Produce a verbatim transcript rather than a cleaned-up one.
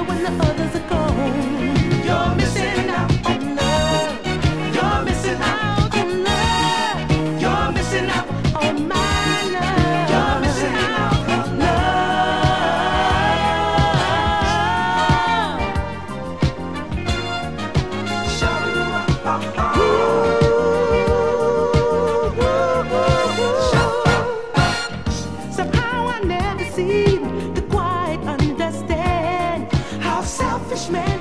when the others are gone. You're missing out on love. You're missing out on love. You're missing out on my love. You're missing out on Somehow I never seem to quite understand how selfish man